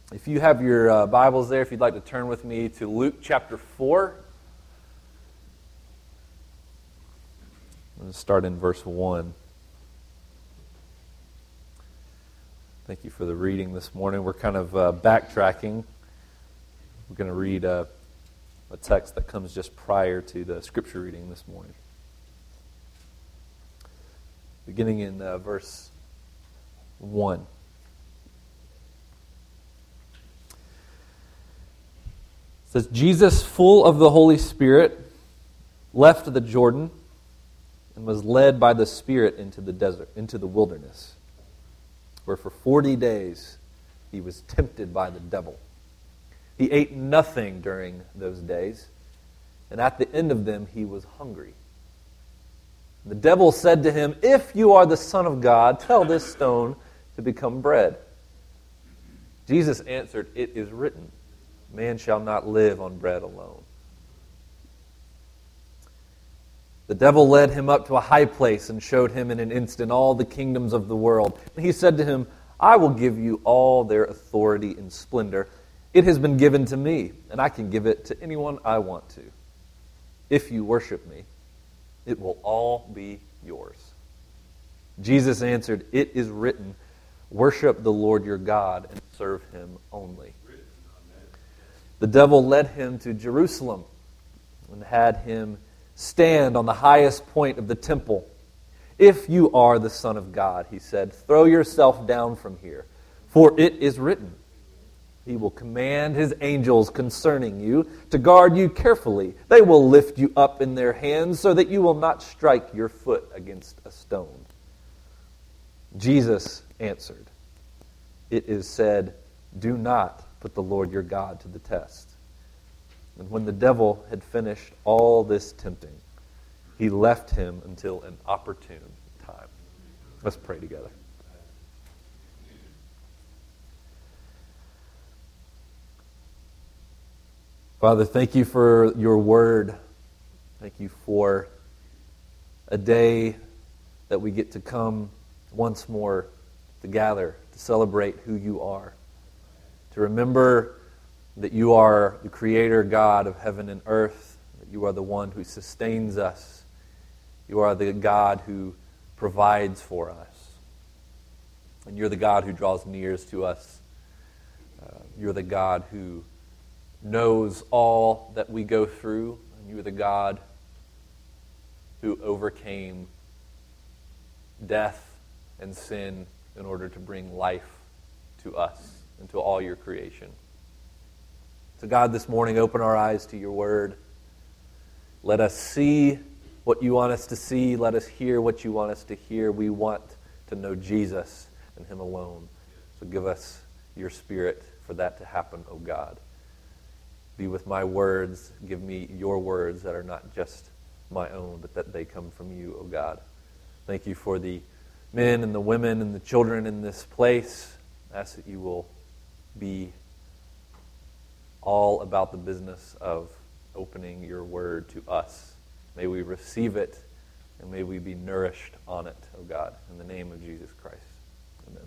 If you have your Bibles there, if you'd like to turn with me to Luke chapter 4. I'm going to start in verse 1. Thank you for the reading this morning. We're kind of backtracking. We're going to read a text that comes just prior to the scripture reading this morning. Beginning in verse 1. It says, Jesus, full of the Holy Spirit, left the Jordan and was led by the Spirit into the desert, into the wilderness, where for 40 days he was tempted by the devil. He ate nothing during those days, and at the end of them he was hungry. The devil said to him, "If you are the Son of God, tell this stone to become bread." Jesus answered, "It is written, man shall not live on bread alone." The devil led him up to a high place and showed him in an instant all the kingdoms of the world. And he said to him, "I will give you all their authority and splendor. It has been given to me, and I can give it to anyone I want to. If you worship me, it will all be yours." Jesus answered, "It is written, worship the Lord your God and serve him only." The devil led him to Jerusalem and had him stand on the highest point of the temple. "If you are the Son of God," he said, "throw yourself down from here, for it is written, he will command his angels concerning you to guard you carefully. They will lift you up in their hands so that you will not strike your foot against a stone." Jesus answered, "It is said, do not put the Lord your God to the test." And when the devil had finished all this tempting, he left him until an opportune time. Let's pray together. Father, thank you for your word. Thank you for a day that we get to come once more to gather, to celebrate who you are, to remember that you are the Creator God of heaven and earth, that you are the one who sustains us. You are the God who provides for us. And you're the God who draws near to us. You're the God who knows all that we go through. And you're the God who overcame death and sin in order to bring life to us and to all your creation. So God, this morning, open our eyes to your word. Let us see what you want us to see. Let us hear what you want us to hear. We want to know Jesus and him alone. So give us your Spirit for that to happen, O God. Be with my words. Give me your words that are not just my own, but that they come from you, O God. Thank you for the men and the women and the children in this place. I ask that you will be all about the business of opening your word to us. May we receive it, and may we be nourished on it, O God, in the name of Jesus Christ. Amen.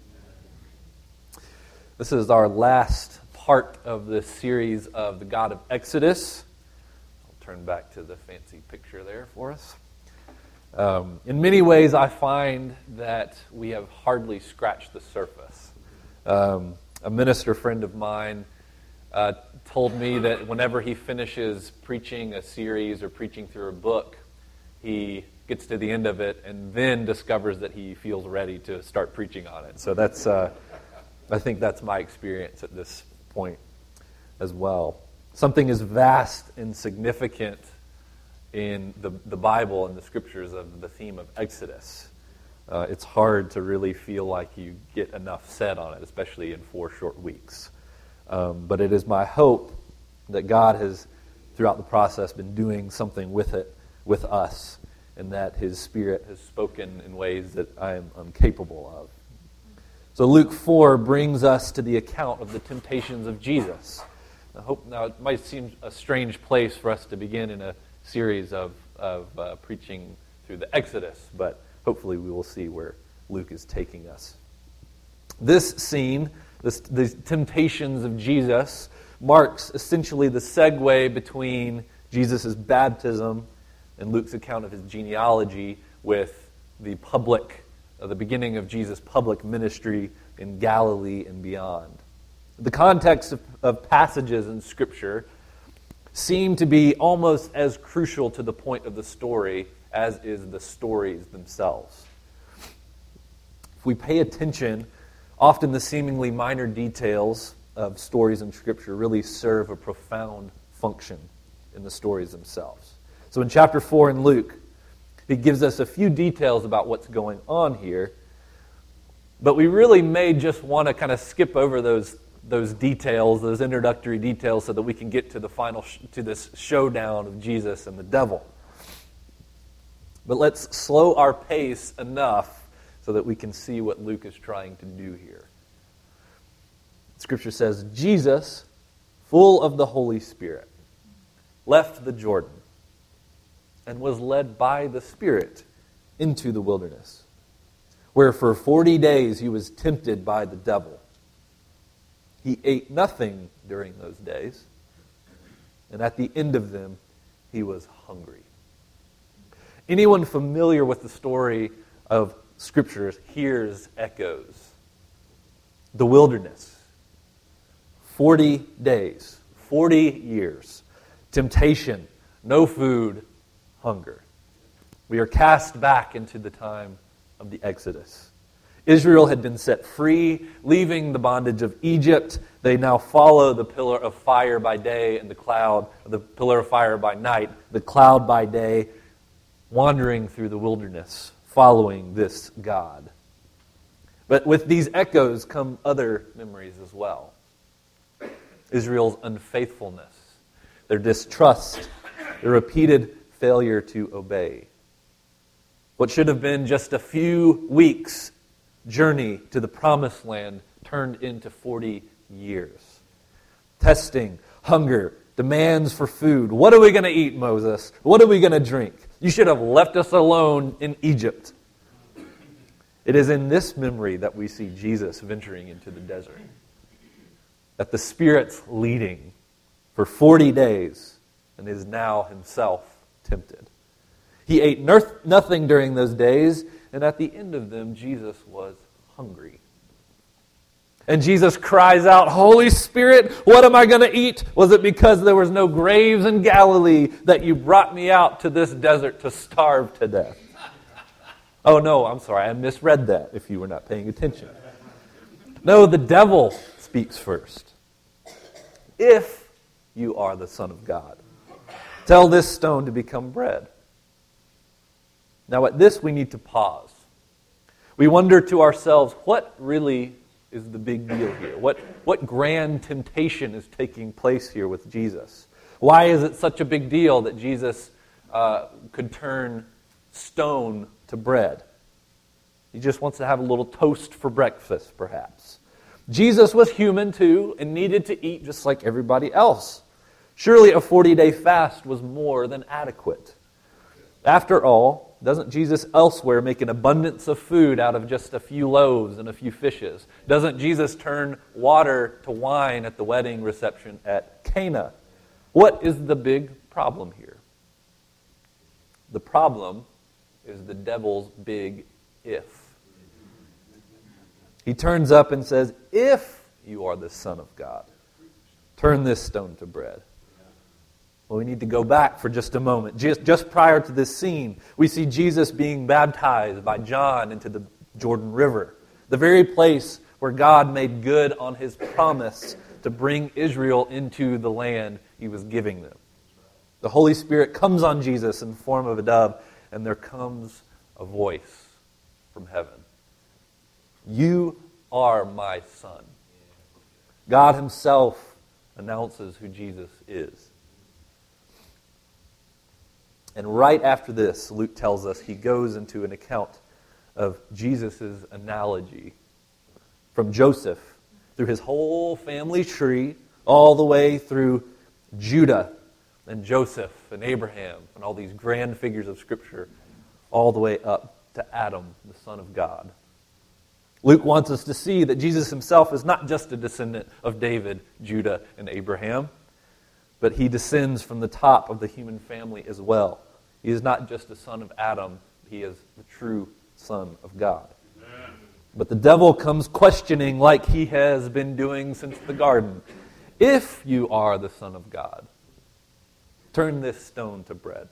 This is our last part of this series of the God of Exodus. I'll turn back to the fancy picture there for us. In many ways, I find that we have hardly scratched the surface. A minister friend of mine told me that whenever he finishes preaching a series or preaching through a book, he gets to the end of it and then discovers that he feels ready to start preaching on it. So that's, I think that's my experience at this point as well. Something is vast and significant in the Bible and the scriptures of the theme of Exodus. It's hard to really feel like you get enough said on it, especially in 4 short weeks. But it is my hope that God has, throughout the process, been doing something with it, with us, and that His Spirit has spoken in ways that I am incapable of. So Luke 4 brings us to the account of the temptations of Jesus. Now it might seem a strange place for us to begin in a series of preaching through the Exodus, but hopefully we will see where Luke is taking us. This scene these temptations of Jesus marks essentially the segue between Jesus' baptism and Luke's account of his genealogy with the beginning of Jesus' public ministry in Galilee and beyond. The context of passages in Scripture seem to be almost as crucial to the point of the story as is the stories themselves. If we pay attention, often the seemingly minor details of stories in Scripture really serve a profound function in the stories themselves. So in chapter 4 in Luke, he gives us a few details about what's going on here, but we really may just want to kind of skip over those details, those introductory details, so that we can get to the final to this showdown of Jesus and the devil. But let's slow our pace enough so that we can see what Luke is trying to do here. Scripture says, Jesus, full of the Holy Spirit, left the Jordan and was led by the Spirit into the wilderness, where for 40 days he was tempted by the devil. He ate nothing during those days, and at the end of them, he was hungry. Anyone familiar with the story of Scriptures hears echoes. The wilderness. 40 days, 40 years, temptation, no food, hunger. We are cast back into the time of the Exodus. Israel had been set free, leaving the bondage of Egypt. They now follow the pillar of fire by day and the pillar of fire by night, the cloud by day, wandering through the wilderness, following this God. But with these echoes come other memories as well. Israel's unfaithfulness, their distrust, their repeated failure to obey. What should have been just a few weeks' journey to the promised land turned into 40 years. Testing, hunger, demands for food. What are we going to eat, Moses? What are we going to drink? You should have left us alone in Egypt. It is in this memory that we see Jesus venturing into the desert. That the Spirit's leading for 40 days and is now himself tempted. He ate nothing during those days, and at the end of them, Jesus was hungry. And Jesus cries out, Holy Spirit, what am I going to eat? Was it because there was no graves in Galilee that you brought me out to this desert to starve to death? Oh no, I'm sorry, I misread that if you were not paying attention. No, the devil speaks first. If you are the Son of God, tell this stone to become bread. Now at this we need to pause. We wonder to ourselves, what really is the big deal here? What grand temptation is taking place here with Jesus? Why is it such a big deal that Jesus could turn stone to bread? He just wants to have a little toast for breakfast, perhaps. Jesus was human too and needed to eat just like everybody else. Surely a 40-day fast was more than adequate. After all, doesn't Jesus elsewhere make an abundance of food out of just a few loaves and a few fishes? Doesn't Jesus turn water to wine at the wedding reception at Cana? What is the big problem here? The problem is the devil's big if. He turns up and says, if you are the Son of God, turn this stone to bread. Well, we need to go back for just a moment. Just prior to this scene, we see Jesus being baptized by John into the Jordan River, the very place where God made good on his promise to bring Israel into the land he was giving them. The Holy Spirit comes on Jesus in the form of a dove, and there comes a voice from heaven. You are my Son. God himself announces who Jesus is. And right after this, Luke tells us he goes into an account of Jesus' analogy from Joseph through his whole family tree, all the way through Judah and Joseph and Abraham and all these grand figures of Scripture, all the way up to Adam, the Son of God. Luke wants us to see that Jesus himself is not just a descendant of David, Judah, and Abraham, but he descends from the top of the human family as well. He is not just a son of Adam, he is the true Son of God. Amen. But the devil comes questioning, like he has been doing since the garden, if you are the Son of God, turn this stone to bread.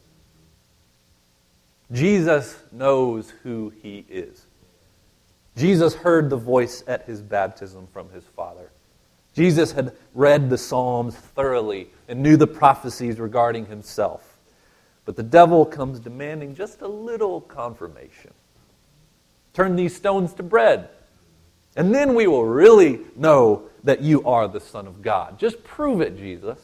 Jesus knows who he is. Jesus heard the voice at his baptism from his Father. Jesus had read the Psalms thoroughly and knew the prophecies regarding himself. But the devil comes demanding just a little confirmation. Turn these stones to bread, and then we will really know that you are the Son of God. Just prove it, Jesus.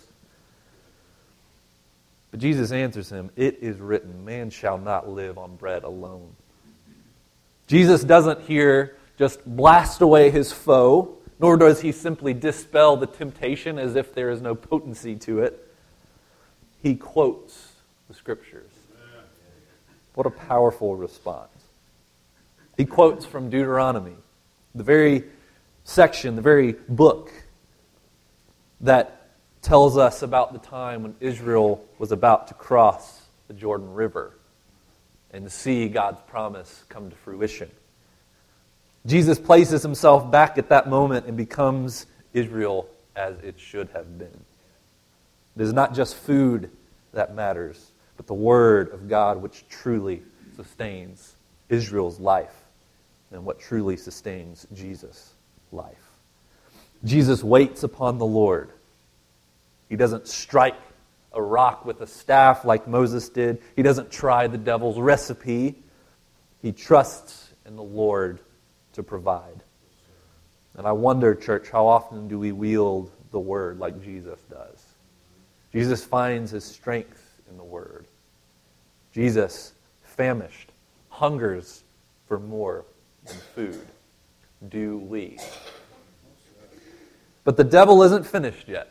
But Jesus answers him, "It is written, man shall not live on bread alone." Jesus doesn't here just blast away his foe, nor does he simply dispel the temptation as if there is no potency to it. He quotes the Scriptures. What a powerful response. He quotes from Deuteronomy, the very section, the very book that tells us about the time when Israel was about to cross the Jordan River and to see God's promise come to fruition. Jesus places himself back at that moment and becomes Israel as it should have been. It is not just food that matters, but the Word of God which truly sustains Israel's life and what truly sustains Jesus' life. Jesus waits upon the Lord. He doesn't strike a rock with a staff like Moses did. He doesn't try the devil's recipe. He trusts in the Lord to provide. And I wonder, church, how often do we wield the Word like Jesus does? Jesus finds his strength in the Word. Jesus, famished, hungers for more than food. Do we? But the devil isn't finished yet.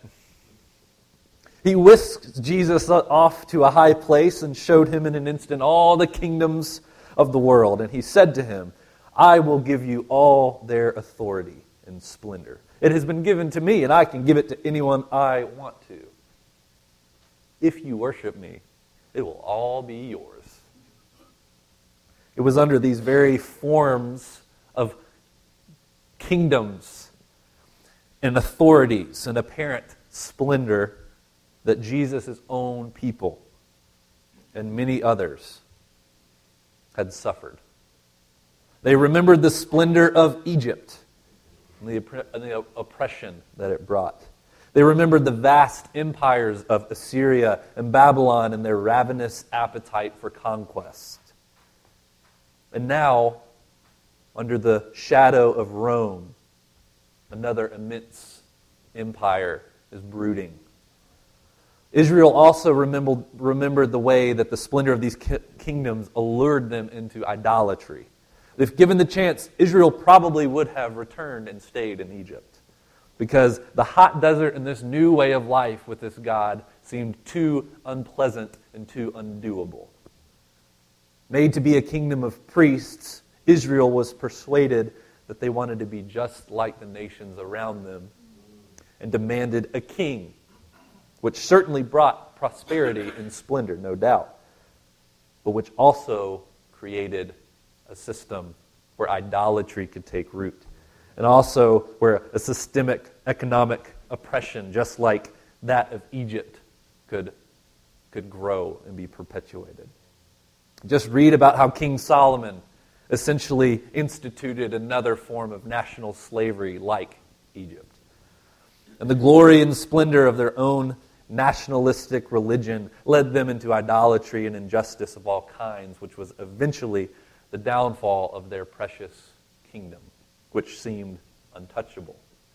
He whisked Jesus off to a high place and showed him in an instant all the kingdoms of the world. And he said to him, "I will give you all their authority and splendor. It has been given to me, and I can give it to anyone I want to. If you worship me, it will all be yours." It was under these very forms of kingdoms and authorities and apparent splendor that Jesus' own people and many others had suffered. They remembered the splendor of Egypt and the oppression that it brought. They remembered the vast empires of Assyria and Babylon and their ravenous appetite for conquest. And now, under the shadow of Rome, another immense empire is brooding. Israel also remembered the way that the splendor of these kingdoms allured them into idolatry. If given the chance, Israel probably would have returned and stayed in Egypt, because the hot desert and this new way of life with this God seemed too unpleasant and too undoable. Made to be a kingdom of priests, Israel was persuaded that they wanted to be just like the nations around them and demanded a king, which certainly brought prosperity and splendor, no doubt, but which also created a system where idolatry could take root, and also where a systemic economic oppression, just like that of Egypt, could grow and be perpetuated. Just read about how King Solomon essentially instituted another form of national slavery like Egypt. And the glory and splendor of their own nationalistic religion led them into idolatry and injustice of all kinds, which was eventually the downfall of their precious kingdom, which seemed untouchable.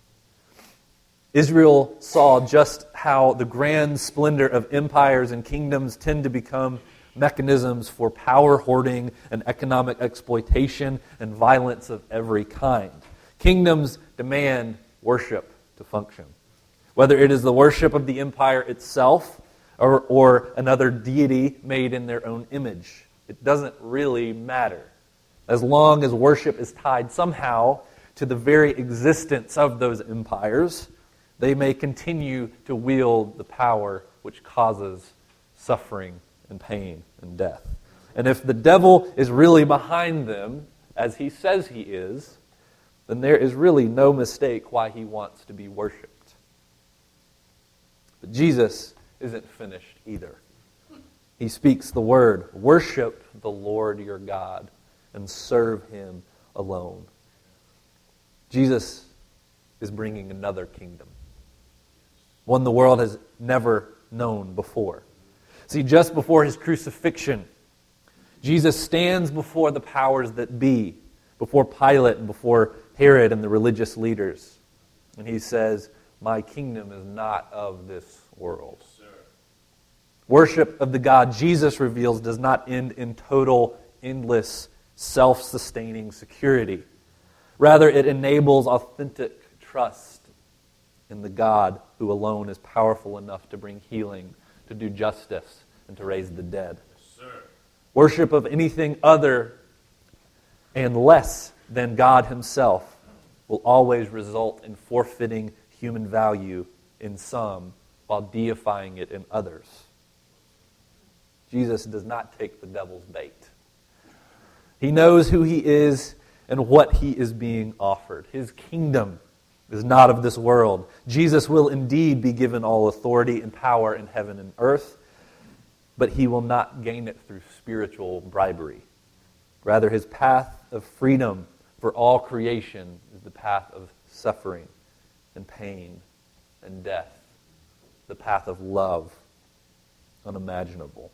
Israel saw just how the grand splendor of empires and kingdoms tend to become mechanisms for power hoarding and economic exploitation and violence of every kind. Kingdoms demand worship to function. Whether it is the worship of the empire itself or another deity made in their own image, it doesn't really matter. As long as worship is tied somehow to the very existence of those empires, they may continue to wield the power which causes suffering and pain and death. And if the devil is really behind them, as he says he is, then there is really no mistake why he wants to be worshipped. But Jesus isn't finished either. He speaks the word, "Worship the Lord your God and serve him alone." Jesus is bringing another kingdom, one the world has never known before. See, just before his crucifixion, Jesus stands before the powers that be, before Pilate and before Herod and the religious leaders. And he says, "My kingdom is not of this world." Worship of the God Jesus reveals does not end in total, endless, self-sustaining security. Rather, it enables authentic trust in the God who alone is powerful enough to bring healing, to do justice, and to raise the dead. Worship of anything other and less than God himself will always result in forfeiting human value in some while deifying it in others. Jesus does not take the devil's bait. He knows who he is and what he is being offered. His kingdom is not of this world. Jesus will indeed be given all authority and power in heaven and earth, but he will not gain it through spiritual bribery. Rather, his path of freedom for all creation is the path of suffering and pain and death, the path of love, unimaginable.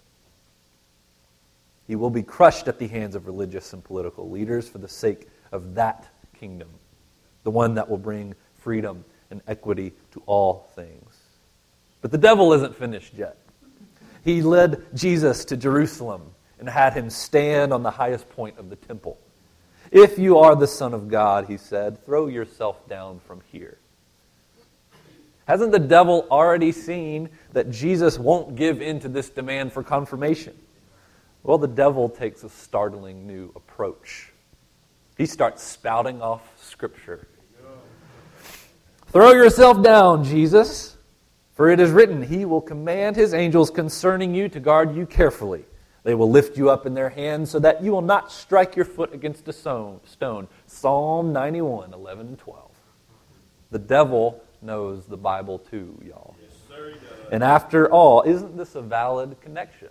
He will be crushed at the hands of religious and political leaders for the sake of that kingdom, the one that will bring freedom and equity to all things. But the devil isn't finished yet. He led Jesus to Jerusalem and had him stand on the highest point of the temple. "If you are the Son of God," he said, "throw yourself down from here." Hasn't the devil already seen that Jesus won't give in to this demand for confirmation? Well, the devil takes a startling new approach. He starts spouting off Scripture. "Throw yourself down, Jesus, for it is written, he will command his angels concerning you to guard you carefully. They will lift you up in their hands so that you will not strike your foot against a stone." Psalm 91, 11 and 12. The devil knows the Bible too, y'all. Yes, sir, he does. And after all, isn't this a valid connection?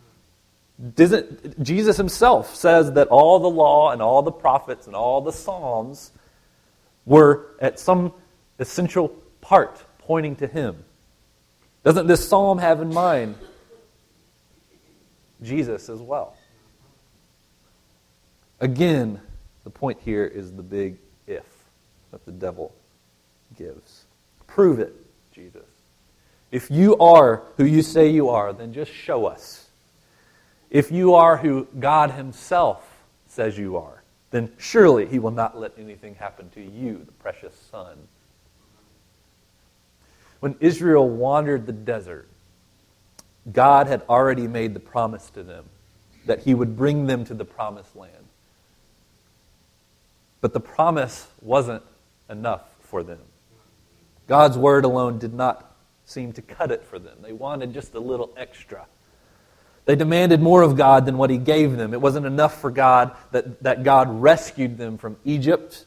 Jesus himself says that all the law and all the prophets and all the Psalms were at some essential part pointing to him. Doesn't this psalm have in mind Jesus as well? Again, the point here is the big if that the devil gives. Prove it, Jesus. If you are who you say you are, then just show us. If you are who God himself says you are, then surely he will not let anything happen to you, the precious Son. When Israel wandered the desert, God had already made the promise to them that he would bring them to the promised land. But the promise wasn't enough for them. God's word alone did not seem to cut it for them. They wanted just a little extra. They demanded more of God than what he gave them. It wasn't enough for God that God rescued them from Egypt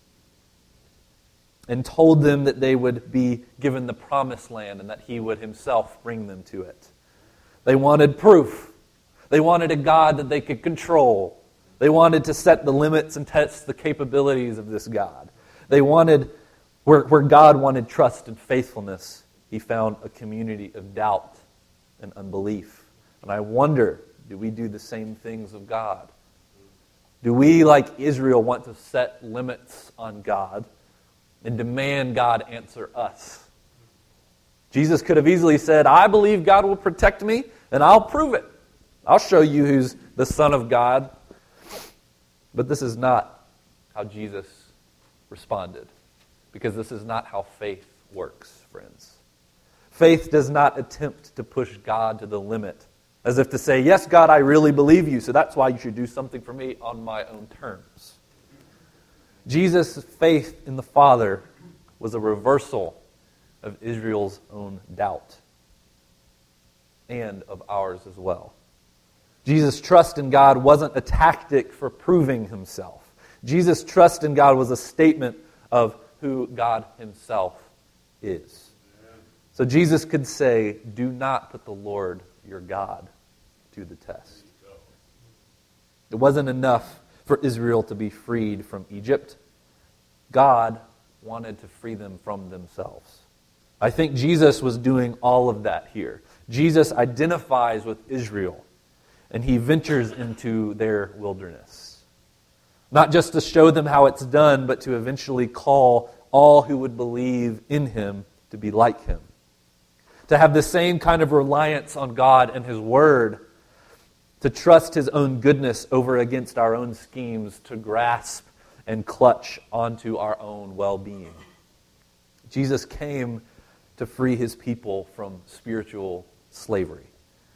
and told them that they would be given the promised land and that he would himself bring them to it. They wanted proof. They wanted a God that they could control. They wanted to set the limits and test the capabilities of this God. They wanted, where God wanted trust and faithfulness, he found a community of doubt and unbelief. And I wonder, do we do the same things of God? Do we, like Israel, want to set limits on God and demand God answer us? Jesus could have easily said, "I believe God will protect me, and I'll prove it. I'll show you who's the Son of God." But this is not how Jesus responded, because this is not how faith works, friends. Faith does not attempt to push God to the limit As if to say, yes, God, I really believe you, so that's why you should do something for me on my own terms. Jesus' faith in the Father was a reversal of Israel's own doubt and of ours as well. Jesus' trust in God wasn't a tactic for proving himself. Jesus' trust in God was a statement of who God himself is. So Jesus could say, do not put the Lord your God to the test. It wasn't enough for Israel to be freed from Egypt. God wanted to free them from themselves. I think Jesus was doing all of that here. Jesus identifies with Israel, and he ventures into their wilderness. Not just to show them how it's done, but to eventually call all who would believe in him to be like him. To have the same kind of reliance on God and his word, to trust his own goodness over against our own schemes, to grasp and clutch onto our own well-being. Jesus came to free his people from spiritual slavery.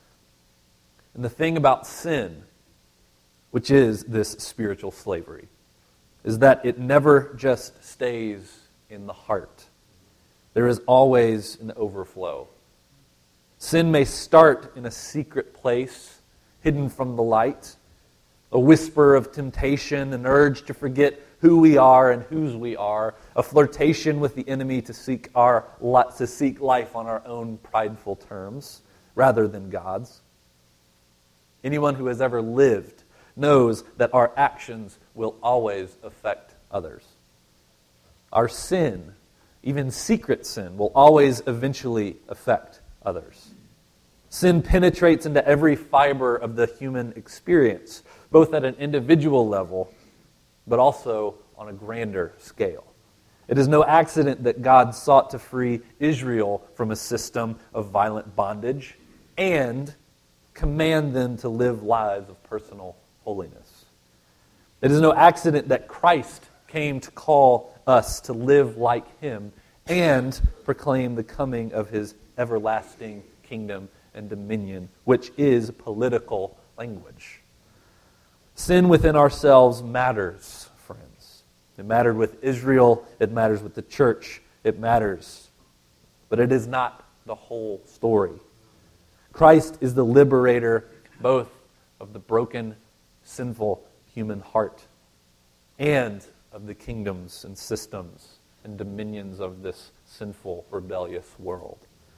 And the thing about sin, which is this spiritual slavery, is that it never just stays in the heart. There is always an overflow. Sin may start in a secret place, hidden from the light, a whisper of temptation, an urge to forget who we are and whose we are, a flirtation with the enemy to seek life on our own prideful terms rather than God's. Anyone who has ever lived knows that our actions will always affect others. Our sin, even secret sin, will always eventually affect others. Sin penetrates into every fiber of the human experience, both at an individual level, but also on a grander scale. It is no accident that God sought to free Israel from a system of violent bondage and command them to live lives of personal holiness. It is no accident that Christ came to call us to live like him and proclaim the coming of his everlasting kingdom and dominion, which is political language. Sin within ourselves matters, friends. It mattered with Israel. It matters with the church. It matters. But it is not the whole story. Christ is the liberator both of the broken, sinful human heart and of the kingdoms and systems and dominions of this sinful, rebellious world.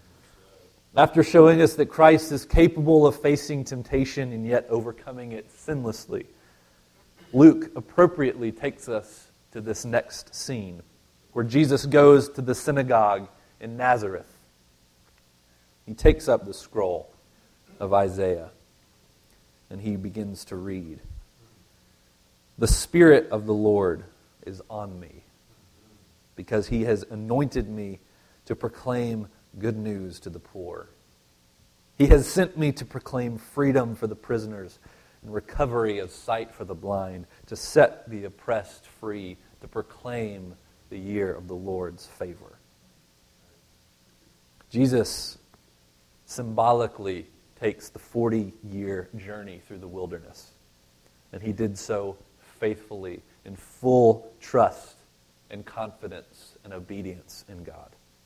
After showing us that Christ is capable of facing temptation and yet overcoming it sinlessly, Luke appropriately takes us to this next scene where Jesus goes to the synagogue in Nazareth. He takes up the scroll of Isaiah and he begins to read. The Spirit of the Lord is on me because he has anointed me to proclaim good news to the poor. He has sent me to proclaim freedom for the prisoners and recovery of sight for the blind, to set the oppressed free, to proclaim the year of the Lord's favor. Jesus symbolically takes the 40-year journey through the wilderness, and he did so faithfully in full trust and confidence and obedience in God.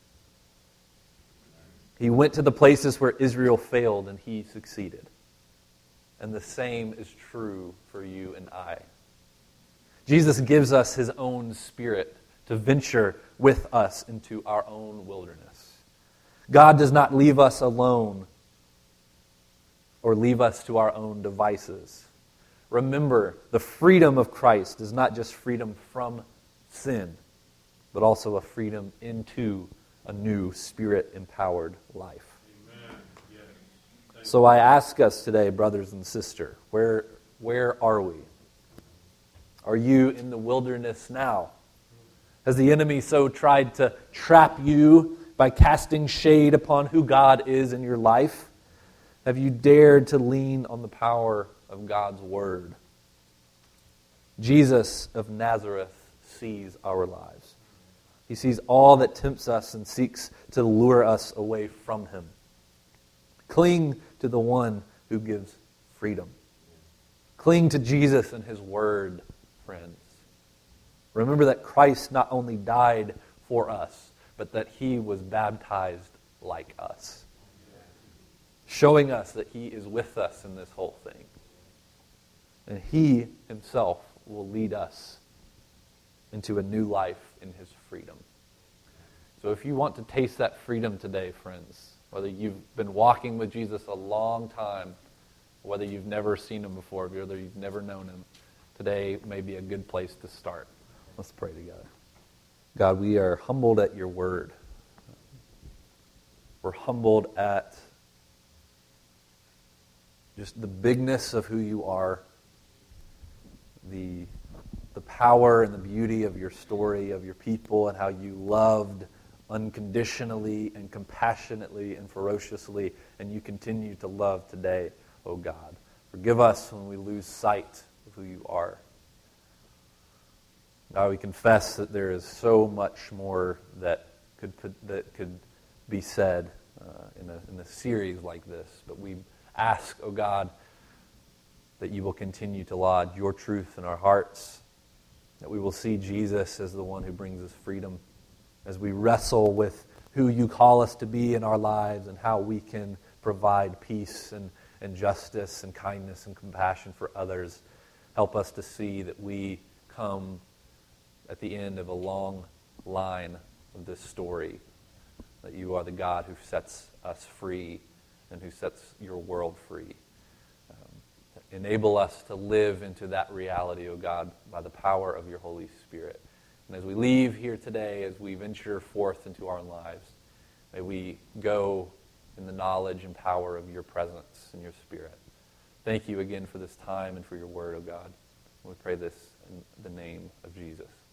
He went to the places where Israel failed and he succeeded. And the same is true for you and I. Jesus gives us his own Spirit to venture with us into our own wilderness. God does not leave us alone or leave us to our own devices. Remember, the freedom of Christ is not just freedom from sin, but also a freedom into a new Spirit-empowered life. Amen. Yes. So I ask us today, brothers and sisters, where are we? Are you in the wilderness now? Has the enemy so tried to trap you by casting shade upon who God is in your life? Have you dared to lean on the power of God's Word? Jesus of Nazareth sees our lives. He sees all that tempts us and seeks to lure us away from him. Cling to the one who gives freedom. Cling to Jesus and His Word, friends. Remember that Christ not only died for us, but that He was baptized like us, showing us that He is with us in this whole thing. And He Himself will lead us into a new life in His freedom. So if you want to taste that freedom today, friends, whether you've been walking with Jesus a long time, whether you've never seen Him before, whether you've never known Him, today may be a good place to start. Let's pray together. God, we are humbled at Your Word. We're humbled at just the bigness of who You are, the power and the beauty of Your story, of Your people, and how You loved unconditionally and compassionately and ferociously, and You continue to love today, oh God. Forgive us when we lose sight of who You are. God, we confess that there is so much more that could be said in a series like this, but we ask, oh God, that You will continue to lodge Your truth in our hearts, that we will see Jesus as the one who brings us freedom, as we wrestle with who You call us to be in our lives and how we can provide peace and justice and kindness and compassion for others. Help us to see that we come at the end of a long line of this story, that You are the God who sets us free and who sets Your world free. Enable us to live into that reality, O God, by the power of Your Holy Spirit. And as we leave here today, as we venture forth into our lives, may we go in the knowledge and power of Your presence and Your Spirit. Thank You again for this time and for Your word, O God. We pray this in the name of Jesus.